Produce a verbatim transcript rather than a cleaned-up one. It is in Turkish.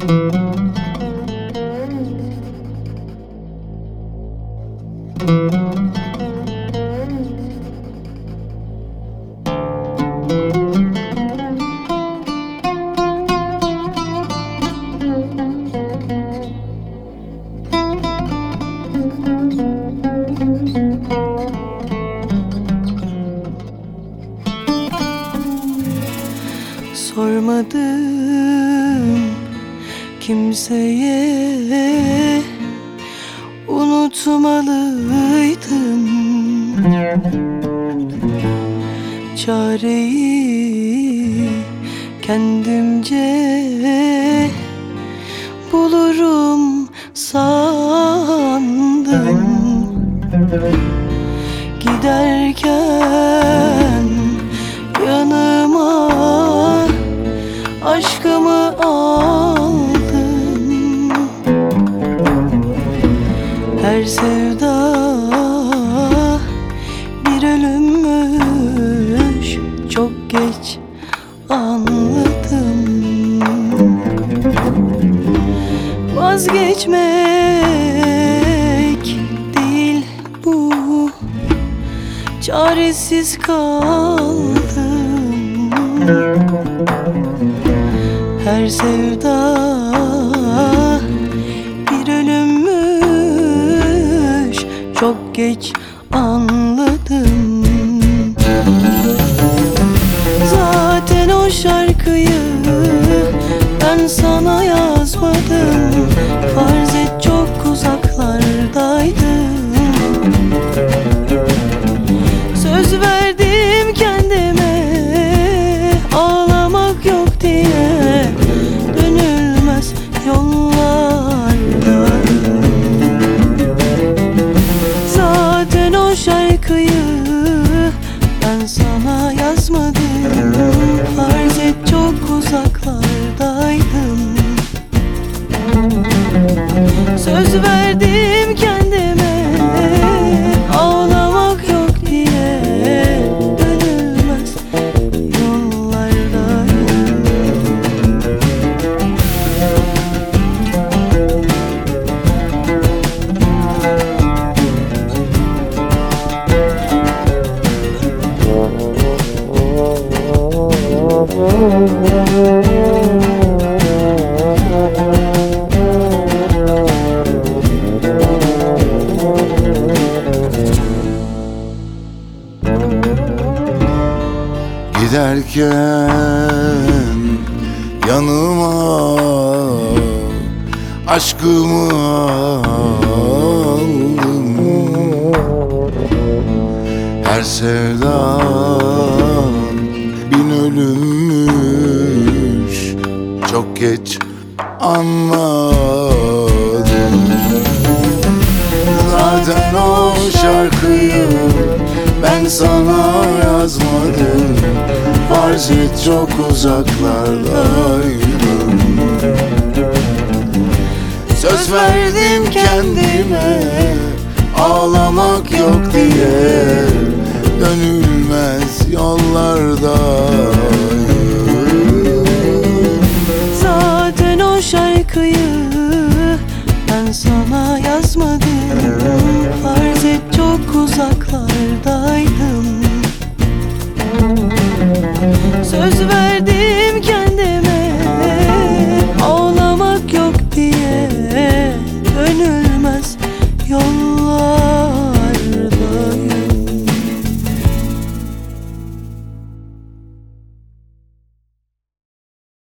Sormadım kimseye, unutmalıydım. Çareyi kendimce bulurum sandım. Giderken yanıma aşkımı aldım. Her sevda bir ölümmüş, çok geç anladım. Vazgeçmek değil bu, çaresiz kaldım. Her sevda bir ölümmüş, çok geç anladım. Zaten o şarkıyı ben sana yazmadım. Farz et çok uzaklardaydım. Söz verdim kendime, ağlamak yok diye. Dönülmez yollarda. Zaten o şarkıyı ben sana yazmadım. Farz et çok uzaklardaydım. Söz verdim kendime, ağlamak yok diye. Dönülmez yollardaydım. Giderken yanıma aşkımı aldım. Her sevdan bin ölümmüş, çok geç anladım. Zaten o şarkıyı ben sana yazmadım. Farz et çok uzaklardaydım. Söz verdim kendime, ağlamak yok diye. Dönülmez yollardayım. Zaten o şarkıyı ben sana yazmadım. Farz et çok uzaklardaydım. Söz ver